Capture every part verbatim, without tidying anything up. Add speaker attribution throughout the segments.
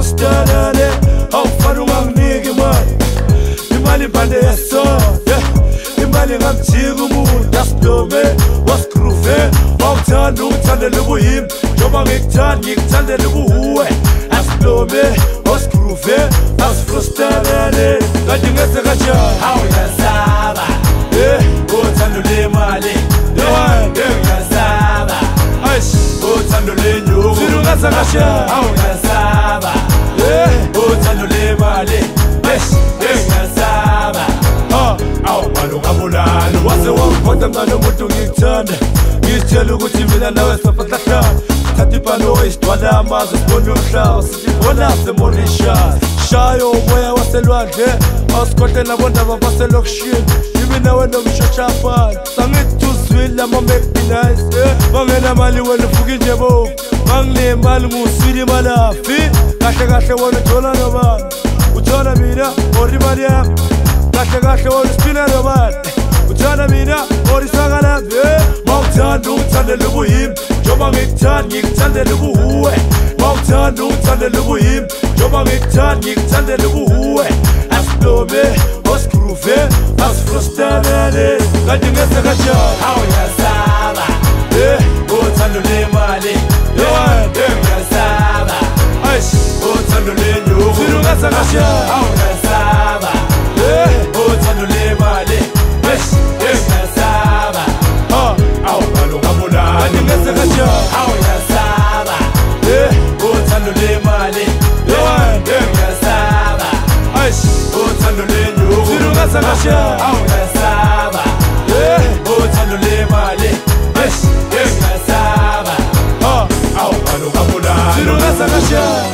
Speaker 1: asifustanane awufana unganginiki imali imali ibhande yeso imali ngamjika umuntu asidome wasigroove wawuthanda ungithandele ubuyimi njengoba ngikuthanda ngikuthandele ubuhuwe asidome wasigroove asifustanane kanti ngeze kanjani
Speaker 2: hawu ngiyasaba uthando lemali ngiyasaba uthando lenyuku
Speaker 1: sirungasa kasha
Speaker 2: hawu ngiyasaba uthando lemali ngiyasaba awu malungabulalo
Speaker 1: wase wangiphoda mngane umuntu ngikuthanda ngizitshela ukuthi mina nawe safatlahlana thatha ibhalo isidwala amazwe sibone umhlaba sithi bona seMauritius shayo umoya waselwandle awusikhohle nabondaba baselokishini imina wena umshashafana sangithi tuzwile ama-mcdenice bangenamali wena ufuka injebovu banginemali nguswile imalafi kahle kahle wena uthola nobani uthola mina or imali yami kahle kahle wena usiphila nobani uthola mina or isakalazi mawuthanda ungithandele ubuyimi njengoba ngikuthanda ngikuthandele ubuhuwe mawuthanda ungithandele ubuyimi njengoba ngikuthanda ngikuthandele ubuhuwe asidome wasigroove asifustanane kanti ngeze kanjani
Speaker 2: hawu ngiyasaba uthando lemali ngiyasaba uthando lenyuku
Speaker 1: sirungasa kanjani
Speaker 2: hawu ngiyasaba uthando lemali ngiyasaba awu malungabulalo
Speaker 1: kanti ngeze kanjani
Speaker 2: hawu ngiyasaba uthando lemali ngiyasaba uthando lenyuku
Speaker 1: sirungasa kanjani
Speaker 2: hawu ngiyasaba uthando lemali ngiyasaba awu malungabulalo
Speaker 1: sirungasa kanjani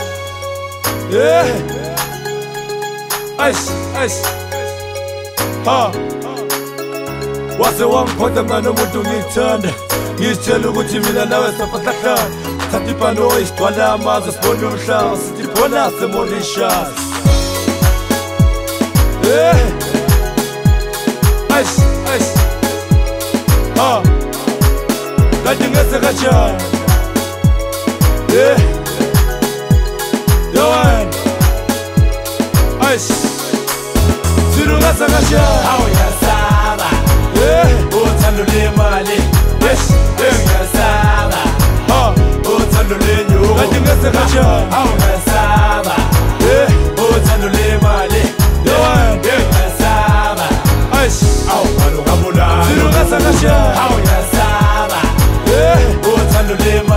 Speaker 1: Aish, aish, ha wase wangiphoda mngane umuntu ngikuthanda ngizitshela ukuthi mina nawe safatlahlana thatha ibhalo isidwala amazwe sibone umhlaba sithi bona seMauritius aish, aish, ha kanti ngeze kanjani yowena aish sirungasa kanjani
Speaker 2: hawu ngiyasaba uthando lemali ngiyasaba uthando lenyuku
Speaker 1: kanti ngeze kanjani
Speaker 2: hawu ngiyasaba uthando lemali ngiyasaba
Speaker 1: aish
Speaker 2: awu malungabulalo
Speaker 1: sirungasa kanjani
Speaker 2: hawu ngiyasaba uthando lemali